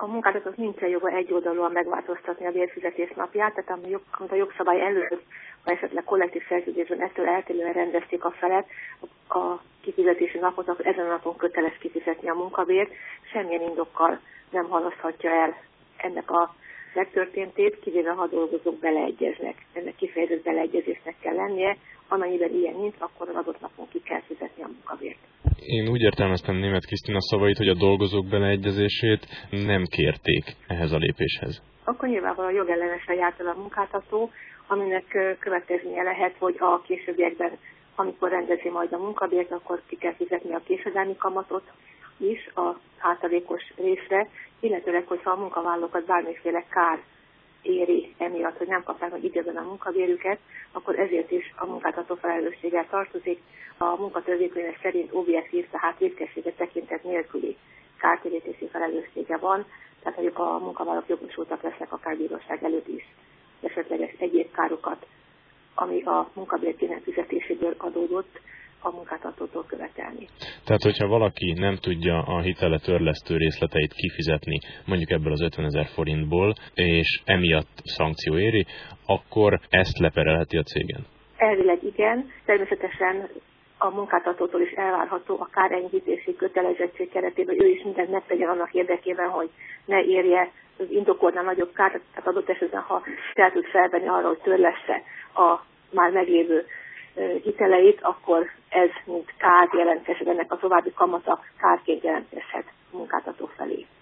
A munkáltatók nincsen joga egyoldalúan megváltoztatni a bérfizetés napját, tehát amit a jogszabály előtt, ha esetleg kollektív szerződésben ettől eltérően rendezték a felek, a kifizetési napot, akkor ezen a napon köteles kifizetni a munkabért, semmilyen indokkal nem halaszthatja el ennek a megtörténtét, kivéve ha a dolgozók beleegyeznek. Ennek kifejezett beleegyezésnek kell lennie, amennyiben ilyen nincs, akkor az adott napon ki kell fizetni a munkabért. Én úgy értelmeztem Németh Krisztina szavait, hogy a dolgozók beleegyezését nem kérték ehhez a lépéshez. Akkor nyilvánvalóan jogellenesen járt el a munkáltató, aminek következménye lehet, hogy a későbbiekben, amikor rendezi majd a munkabért, akkor ki kell fizetni a késedelmi kamatot is a hátralékos részre, illetőleg, hogyha a munkavállalókat bármiféle kár éri emiatt, hogy nem kapták meg időben a munkabérüket, akkor ezért is a munkáltató felelősséggel tartozik. A munkatörvénykönyve szerint objektív, tehát vétkessége tekintet nélküli kártérítési felelőssége van, tehát hogy a munkavállalók jogosultak lesznek akár bíróság előtt is esetleges egyéb károkat, ami a munkabér ki nem fizetéséből adódott, a munkáltatótól követelni. Tehát, hogyha valaki nem tudja a hitele törlesztő részleteit kifizetni, mondjuk ebből az 50 000 forintból, és emiatt szankció éri, akkor ezt leperelheti a cégen? Elvileg igen, természetesen a munkáltatótól is elvárható a kárenyhítési kötelezettség keretében, ő is mindent megtegyen annak érdekében, hogy ne érje az indokoltnál nagyobb kárt, tehát adott esetben, ha fel tud felvenni arra, hogy törlesse a már meglévő hiteleit, akkor ez, mint kár jelentkezhet, ennek a további kamata kárként jelentkezhet a munkáltató felé.